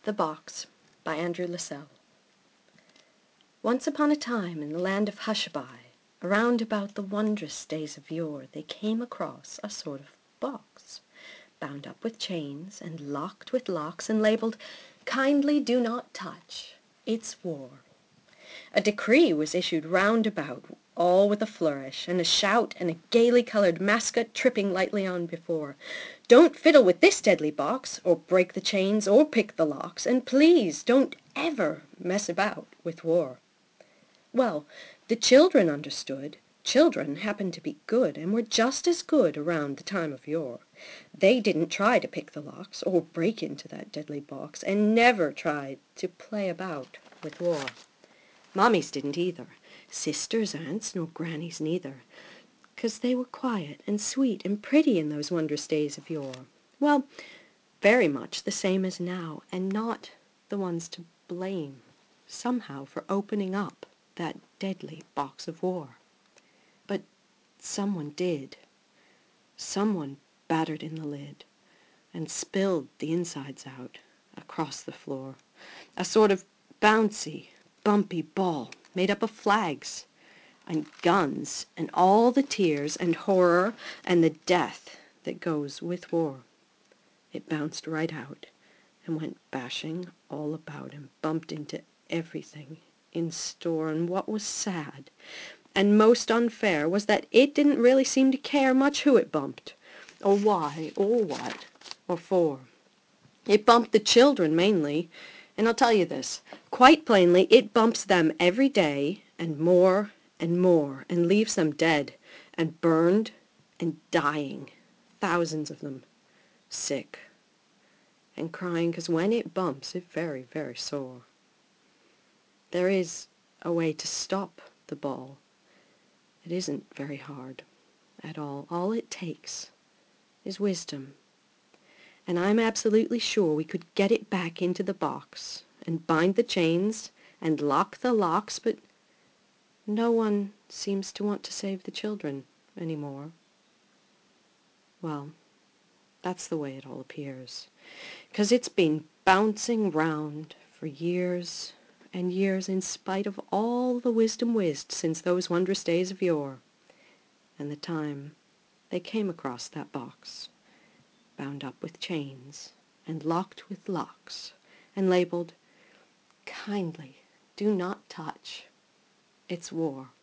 The Box by Andrew Lascelles. Once upon a time in the land of Hushabye, around about the wondrous days of yore, they came across a sort of box, bound up with chains and locked with locks and labelled, "Kindly do not touch, it's war." A decree was issued round about, all with a flourish, and a shout, and a gaily coloured mascot tripping lightly on before. "Don't fiddle with this deadly box, or break the chains, or pick the locks, and please don't ever mess about with war." Well, the children understood. Children happened to be good, and were just as good around the time of yore. They didn't try to pick the locks, or break into that deadly box, and never tried to play about with war. Mommies didn't either, sisters, aunts, nor grannies neither, 'cause they were quiet and sweet and pretty in those wondrous days of yore. Well, very much the same as now, and not the ones to blame, somehow, for opening up that deadly box of war. But someone did. Someone battered in the lid, and spilled the insides out across the floor, a sort of bouncy, bumpy ball made up of flags and guns and all the tears and horror and the death that goes with war. It bounced right out and went bashing all about and bumped into everything in store, and what was sad and most unfair was that it didn't really seem to care much who it bumped, or why, or what, or for. It bumped the children mainly, and I'll tell you this, quite plainly, it bumps them every day, and more, and leaves them dead, and burned, and dying, thousands of them, sick, and crying, 'cause when it bumps, it's very, very sore. There is a way to stop the ball. It isn't very hard at all. All it takes is wisdom. And I'm absolutely sure we could get it back into the box and bind the chains and lock the locks, but no one seems to want to save the children any more. Well, that's the way it all appears, 'cause it's been bouncing round for years and years in spite of all the wisdom whizzed since those wondrous days of yore, and the time they came across that box, bound up with chains and locked with locks, and labelled, "Kindly do not touch, it's war."